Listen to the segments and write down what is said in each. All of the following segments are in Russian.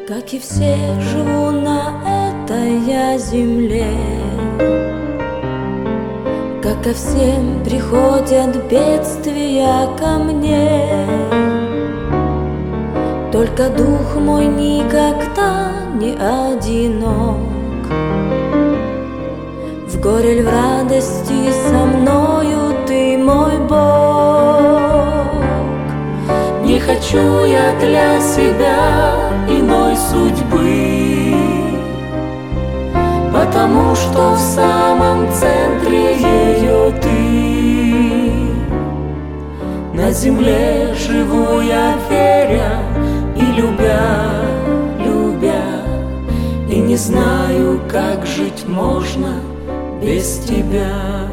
Как и все, живу на этой я земле. Как ко всем приходят бедствия ко мне, только дух мой никогда не одинок. В горе ль в радости со мною ты, мой Бог. Не хочу я для себя иной судьбы, потому что в самом центре ее ты. На земле живу я, веря и любя, и не знаю, как жить можно без тебя.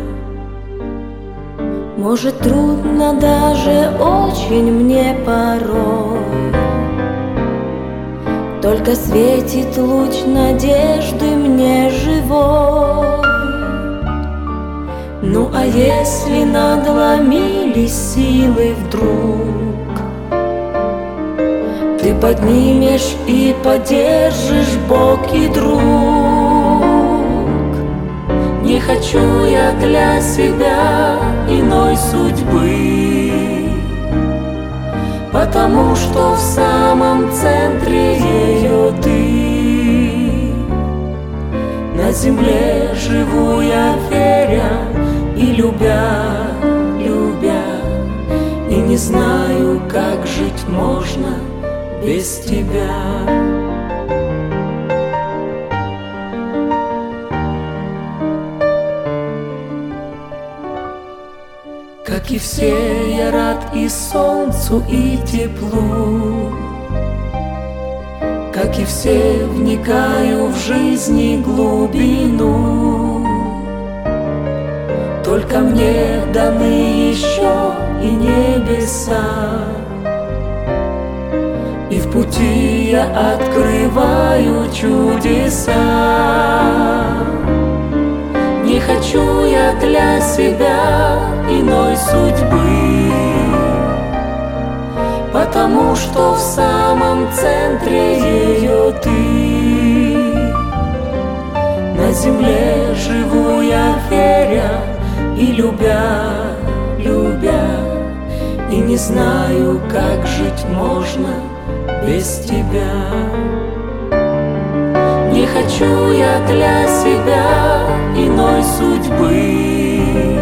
Может, трудно даже очень мне порой, только светит луч надежды мне живой. Ну а если надломились силы вдруг, ты поднимешь и поддержишь бок и друг. Не хочу я для себя иной судьбы, потому что в самом центре ее ты. На земле живу я, веря и любя, и не знаю, как жить можно без тебя. Как и все, я рад и солнцу, и теплу. Как и все, вникаю в жизни глубину. Только мне даны еще и небеса, и в пути я открываю чудеса. Не хочу я для себя иной судьбы, потому что в самом центре ее ты. На земле живу я, веря и любя, и не знаю, как жить можно без тебя. Не хочу я для себя иной судьбы,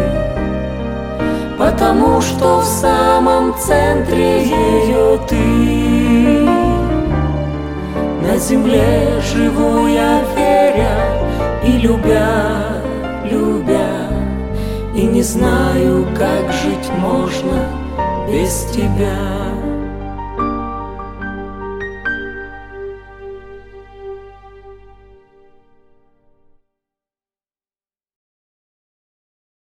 потому что в самом центре ее ты. На земле живу я, веря и любя, и не знаю, как жить можно без тебя.